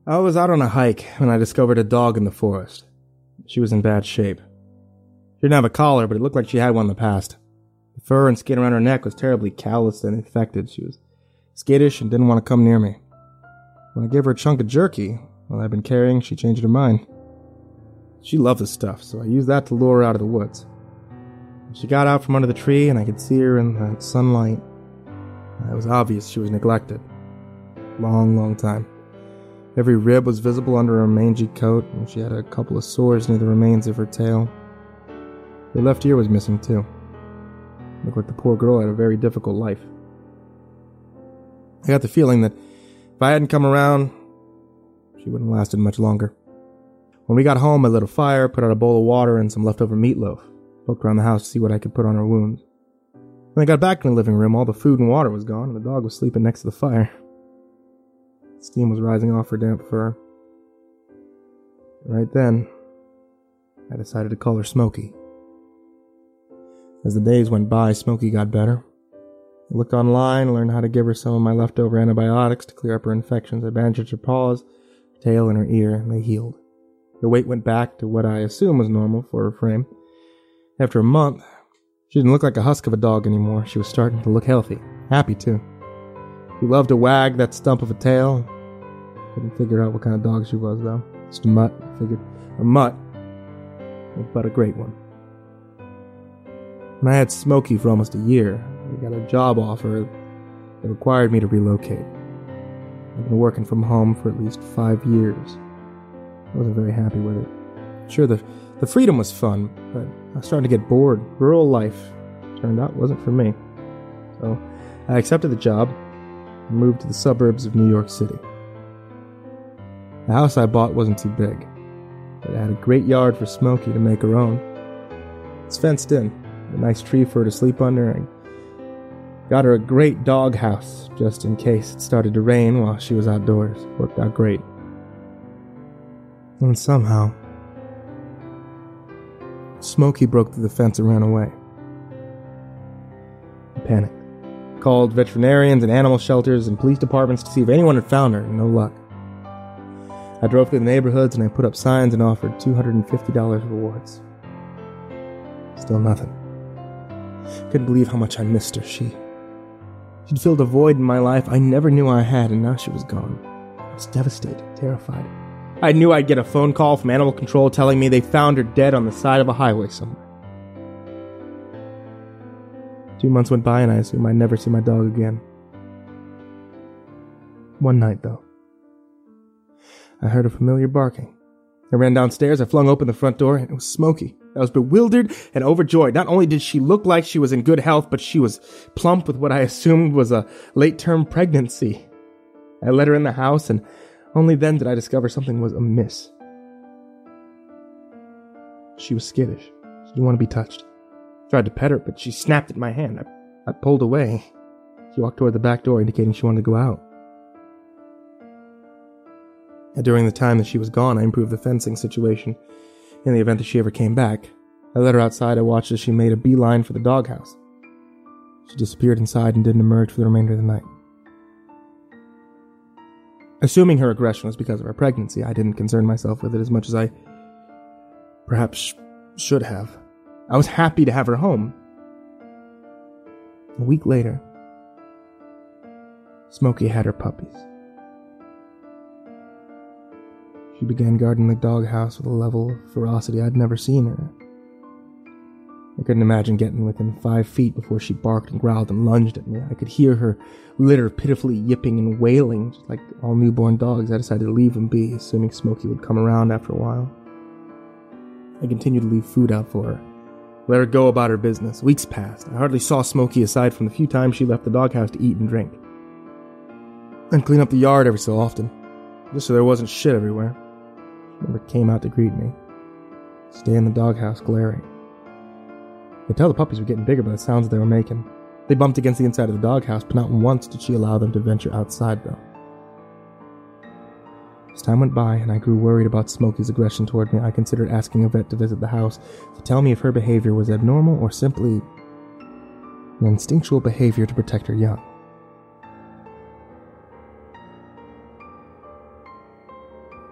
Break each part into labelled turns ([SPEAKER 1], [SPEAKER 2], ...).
[SPEAKER 1] I was out on a hike when I discovered a dog in the forest. She was in bad shape. She didn't have a collar, but it looked like she had one in the past. The fur and skin around her neck was terribly calloused and infected. She was skittish and didn't want to come near me. When I gave her a chunk of jerky I'd been carrying, she changed her mind. She loved the stuff, so I used that to lure her out of the woods. She got out from under the tree, and I could see her in the sunlight. It was obvious she was neglected. Long time. Every rib was visible under her mangy coat, and she had a couple of sores near the remains of her tail. Her left ear was missing, too. Looked like the poor girl had a very difficult life. I got the feeling that if I hadn't come around, she wouldn't have lasted much longer. When we got home, I lit a fire, put out a bowl of water and some leftover meatloaf. Poked around the house to see what I could put on her wounds. When I got back in the living room, all the food and water was gone, and the dog was sleeping next to the fire. Steam was rising off her damp fur. Right then, I decided to call her Smokey. As the days went by, Smokey got better. I looked online, learned how to give her some of my leftover antibiotics to clear up her infections. I bandaged her paws, her tail, and her ear, and they healed. Her weight went back to what I assume was normal for her frame. After a month, she didn't look like a husk of a dog anymore. She was starting to look healthy. Happy, too. She loved to wag that stump of a tail. Couldn't figure out what kind of dog she was, though. Just a mutt. I figured a mutt, but a great one. When I had Smokey for almost a year, we got a job offer that required me to relocate. I've been working from home for at least 5 years. I wasn't very happy with it. Sure, the freedom was fun, but I was starting to get bored. Rural life, turned out, wasn't for me. So I accepted the job and moved to the suburbs of New York City. The house I bought wasn't too big, but it had a great yard for Smokey to make her own. It's fenced in, a nice tree for her to sleep under, and got her a great dog house just in case it started to rain while she was outdoors. Worked out great. And somehow, Smokey broke through the fence and ran away. I panicked. Called veterinarians and animal shelters and police departments to see if anyone had found her. No luck. I drove through the neighborhoods and I put up signs and offered $250 rewards. Still nothing. Couldn't believe how much I missed her. She'd filled a void in my life I never knew I had, and now she was gone. I was devastated, terrified. I knew I'd get a phone call from animal control telling me they found her dead on the side of a highway somewhere. 2 months went by and I assumed I'd never see my dog again. One night, though, I heard a familiar barking. I ran downstairs, I flung open the front door, and it was Smokey. I was bewildered and overjoyed. Not only did she look like she was in good health, but she was plump with what I assumed was a late-term pregnancy. I let her in the house, and only then did I discover something was amiss. She was skittish. She didn't want to be touched. I tried to pet her, but she snapped at my hand. I pulled away. She walked toward the back door, indicating she wanted to go out. During the time that she was gone, I improved the fencing situation. In the event that she ever came back, I let her outside. I watched as she made a beeline for the doghouse. She disappeared inside and didn't emerge for the remainder of the night. Assuming her aggression was because of her pregnancy, I didn't concern myself with it as much as I perhaps should have. I was happy to have her home. A week later, Smokey had her puppies. She began guarding the doghouse with a level of ferocity I'd never seen her. I couldn't imagine getting within 5 feet before she barked and growled and lunged at me. I could hear her litter pitifully yipping and wailing, just like all newborn dogs. I decided to leave them be, assuming Smokey would come around after a while. I continued to leave food out for her. Let her go about her business. Weeks passed. I hardly saw Smokey aside from the few times she left the doghouse to eat and drink. I'd clean up the yard every so often, just so there wasn't shit everywhere. She never came out to greet me. Stay in the doghouse glaring. I could tell the puppies were getting bigger by the sounds they were making. They bumped against the inside of the doghouse, but not once did she allow them to venture outside, though. As time went by and I grew worried about Smokey's aggression toward me, I considered asking a vet to visit the house to tell me if her behavior was abnormal or simply an instinctual behavior to protect her young.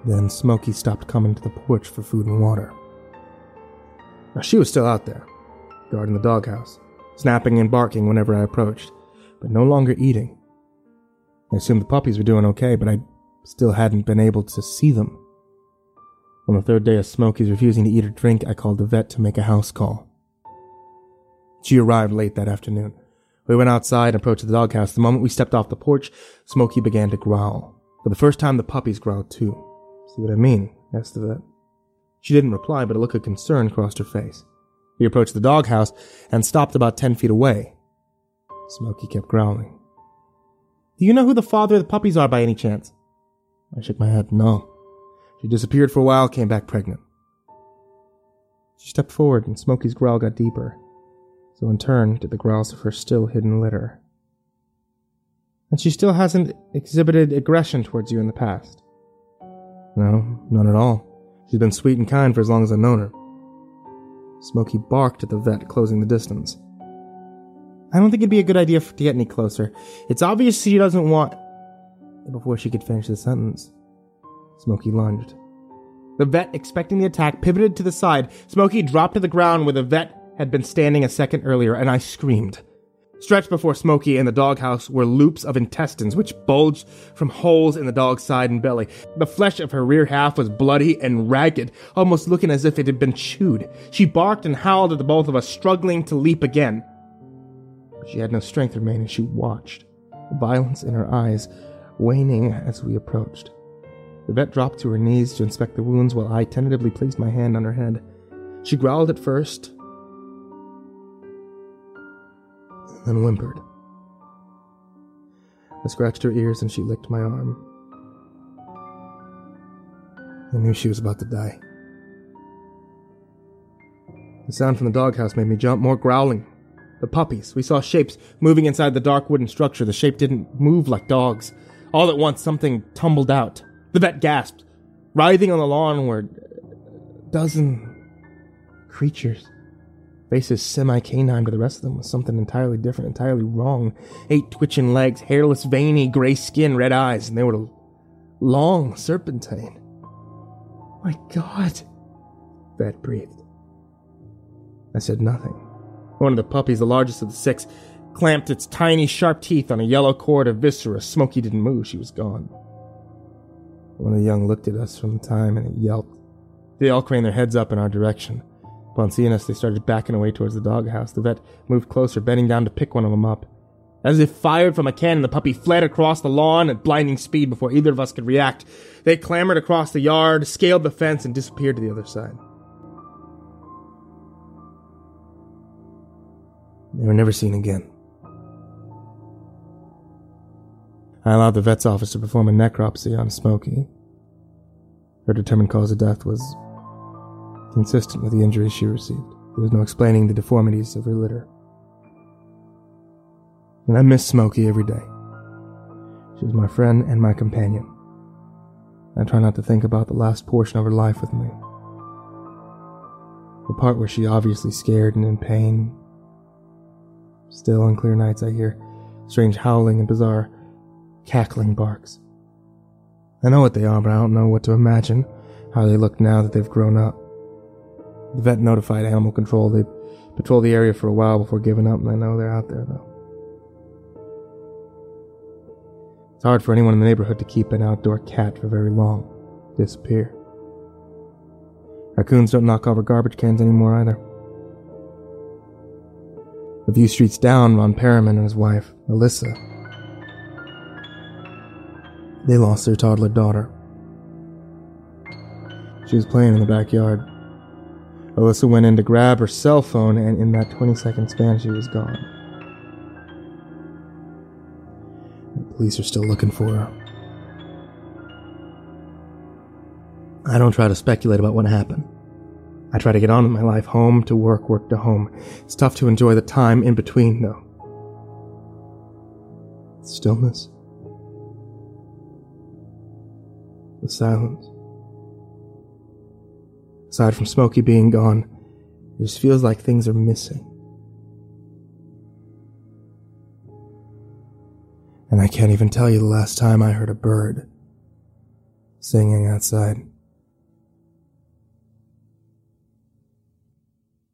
[SPEAKER 1] Then Smokey stopped coming to the porch for food and water. Now, she was still out there, guarding the doghouse, snapping and barking whenever I approached, but no longer eating. I assumed the puppies were doing okay, but I still hadn't been able to see them. On the third day of Smokey's refusing to eat or drink, I called the vet to make a house call. She arrived late that afternoon. We went outside and approached the doghouse. The moment we stepped off the porch, Smokey began to growl. For the first time, the puppies growled too. "See what I mean?" asked the vet. She didn't reply, but a look of concern crossed her face. We approached the doghouse and stopped about 10 feet away. Smokey kept growling. "Do you know who the father of the puppies are by any chance?" I shook my head. "No." She disappeared for a while, came back pregnant. She stepped forward and Smokey's growl got deeper. So in turn did the growls of her still hidden litter. "And she still hasn't exhibited aggression towards you in the past?" "No, none at all. She's been sweet and kind for as long as I've known her." Smokey barked at the vet, closing the distance. "I don't think it'd be a good idea to get any closer. It's obvious she doesn't want..." Before she could finish the sentence, Smokey lunged. The vet, expecting the attack, pivoted to the side. Smokey dropped to the ground where the vet had been standing a second earlier, and I screamed. Stretched before Smokey in the doghouse were loops of intestines which bulged from holes in the dog's side and belly. The flesh of her rear half was bloody and ragged, almost looking as if it had been chewed. She barked and howled at the both of us, struggling to leap again. But she had no strength remaining. She watched, the violence in her eyes waning as we approached. The vet dropped to her knees to inspect the wounds while I tentatively placed my hand on her head. She growled at first, then whimpered. I scratched her ears and she licked my arm. I knew she was about to die. The sound from the doghouse made me jump, more growling. The puppies. We saw shapes moving inside the dark wooden structure. The shape didn't move like dogs. All at once, something tumbled out. The vet gasped. Writhing on the lawn were a dozen creatures. Faces semi-canine, but the rest of them was something entirely different, entirely wrong. 8 twitching legs, hairless, veiny, gray skin, red eyes, and they were long, serpentine. "My God," Vet breathed. I said nothing. One of the puppies, the largest of the 6, clamped its tiny, sharp teeth on a yellow cord of viscera. Smokey didn't move. She was gone. One of the young looked at us from time and it yelped. They all craned their heads up in our direction. Upon seeing us, they started backing away towards the doghouse. The vet moved closer, bending down to pick one of them up. As if fired from a cannon, the puppy fled across the lawn at blinding speed before either of us could react. They clambered across the yard, scaled the fence, and disappeared to the other side. They were never seen again. I allowed the vet's office to perform a necropsy on Smokey. Her determined cause of death was consistent with the injuries she received. There was no explaining the deformities of her litter. And I miss Smokey every day. She was my friend and my companion. I try not to think about the last portion of her life with me. The part where she obviously scared and in pain. Still, on clear nights, I hear strange howling and bizarre cackling barks. I know what they are, but I don't know what to imagine how they look now that they've grown up. The vet notified animal control. They patrolled the area for a while before giving up, and I know they're out there, though. It's hard for anyone in the neighborhood to keep an outdoor cat for very long. Disappear. Raccoons don't knock over garbage cans anymore either. A few streets down, Ron Perriman and his wife, Alyssa. They lost their toddler daughter. She was playing in the backyard. Alyssa went in to grab her cell phone, and in that 20-second span, she was gone. The police are still looking for her. I don't try to speculate about what happened. I try to get on with my life, home to work, work to home. It's tough to enjoy the time in between, though. The stillness. The silence. Aside from Smokey being gone, it just feels like things are missing. And I can't even tell you the last time I heard a bird singing outside.